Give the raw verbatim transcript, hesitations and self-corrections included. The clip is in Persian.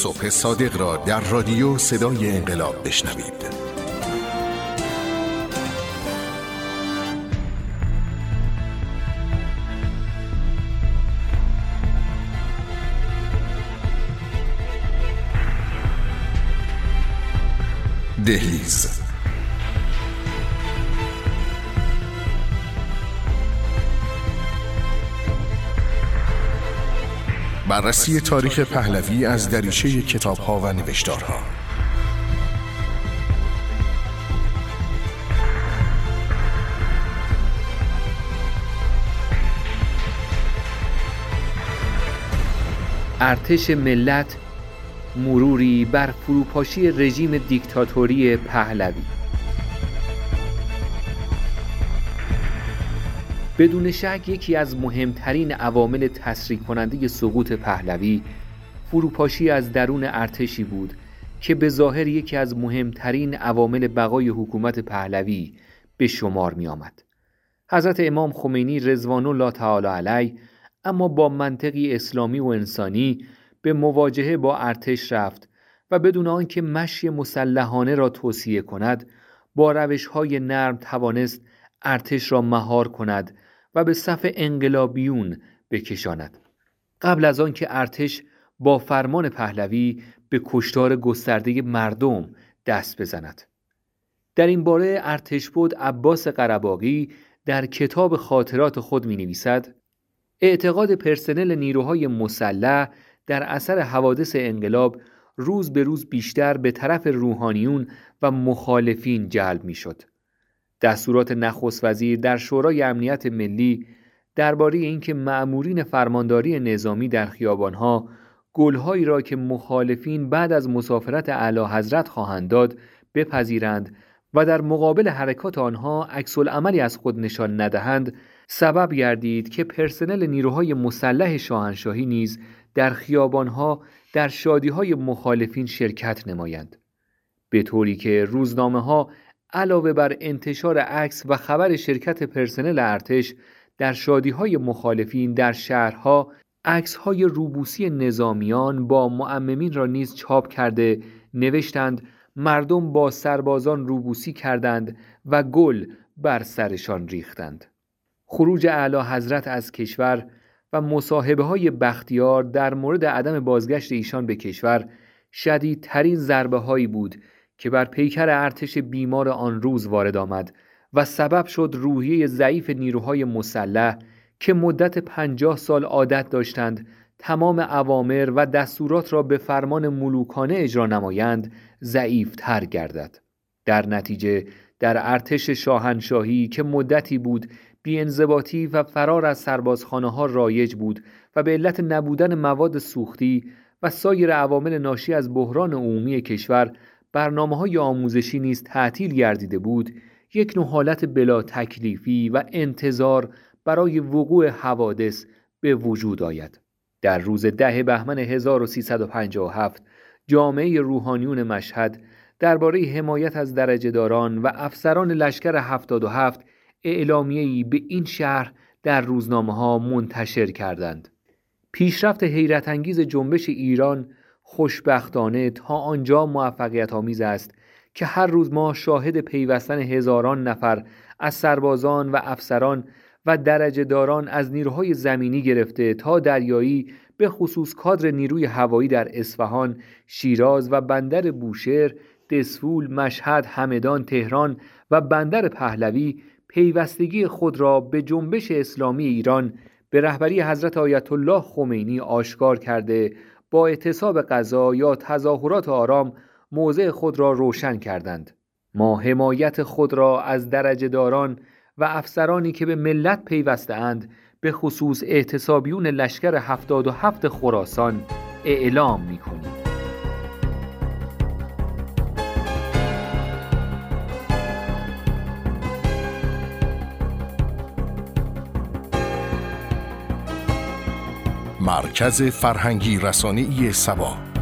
صبح صادق را در رادیو صدای انقلاب بشنوید. دهلیز. بررسی تاریخ پهلوی از دریچه کتاب‌ها و نوشتارها. ارتش ملت، مروری بر فروپاشی رژیم دیکتاتوری پهلوی. بدون شک یکی از مهمترین عوامل تسریع کننده سقوط پهلوی فروپاشی از درون ارتشی بود که به ظاهر یکی از مهمترین عوامل بقای حکومت پهلوی به شمار می آمد. حضرت امام خمینی رضوان الله تعالی علیه اما با منطقی اسلامی و انسانی به مواجهه با ارتش رفت و بدون آنکه مشی مسلحانه را توصیه کند با روش‌های نرم توانست ارتش را مهار کند و به صف انقلابیون بکشاند. قبل از آنکه ارتش با فرمان پهلوی به کشتار گسترده مردم دست بزند. در این باره ارتشبد عباس قره‌باغی در کتاب خاطرات خود می نویسد: اعتقاد پرسنل نیروهای مسلح در اثر حوادث انقلاب روز به روز بیشتر به طرف روحانیون و مخالفین جلب می شد. دستورات نخست وزیر در شورای امنیت ملی درباره اینکه مأمورین فرمانداری نظامی در خیابانها گلهایی را که مخالفین بعد از مسافرت اعلیحضرت خواهند داد بپذیرند و در مقابل حرکات آنها عکس العملی از خود نشان ندهند، سبب گردید که پرسنل نیروهای مسلح شاهنشاهی نیز در خیابانها در شادیهای مخالفین شرکت نمایند، به طوری که روزنامه‌ها علاوه بر انتشار عکس و خبر شرکت پرسنل ارتش در شادیهای مخالفین در شهرها عکس‌های روبوسی نظامیان با معممین را نیز چاپ کرده نوشتند مردم با سربازان روبوسی کردند و گل بر سرشان ریختند. خروج اعلیحضرت از کشور و مصاحبه‌های بختیار در مورد عدم بازگشت ایشان به کشور شدیدترین ضربه‌هایی بود که بر پیکر ارتش بیمار آن روز وارد آمد و سبب شد روحیه ضعیف نیروهای مسلح که مدت پنجاه سال عادت داشتند تمام اوامر و دستورات را به فرمان ملوکانه اجرا نمایند ضعیف‌تر گردد. در نتیجه در ارتش شاهنشاهی که مدتی بود بی‌انضباطی و فرار از سربازخانه‌ها رایج بود و به علت نبودن مواد سوختی و سایر عوامل ناشی از بحران عمومی کشور برنامه‌های آموزشی نیز تعطیل گردیده بود، یک نوع حالت بلا تکلیفی و انتظار برای وقوع حوادث به وجود آید. در روز ده بهمن هزار و سیصد و پنجاه و هفت جامعه روحانیون مشهد درباره حمایت از درجه‌داران و افسران لشکر هفتاد و هفت اعلامیه‌ای به این شهر در روزنامه‌ها منتشر کردند. پیشرفت حیرت انگیز جنبش ایران خوشبختانه تا آنجا موفقیت آمیز است که هر روز ما شاهد پیوستن هزاران نفر از سربازان و افسران و درجه‌داران از نیروهای زمینی گرفته تا دریایی به خصوص کادر نیروی هوایی در اصفهان، شیراز و بندر بوشهر، دسفول، مشهد، همدان، تهران و بندر پهلوی پیوستگی خود را به جنبش اسلامی ایران به رهبری حضرت آیت الله خمینی آشکار کرده با اعتصاب غذا یا تظاهرات آرام موضع خود را روشن کردند. ما حمایت خود را از درجه‌داران و افسرانی که به ملت پیوسته‌اند به خصوص اعتصابیون لشکر هفتاد و هفت خراسان اعلام می‌کنیم. مرکز فرهنگی رسانه‌ای سبا.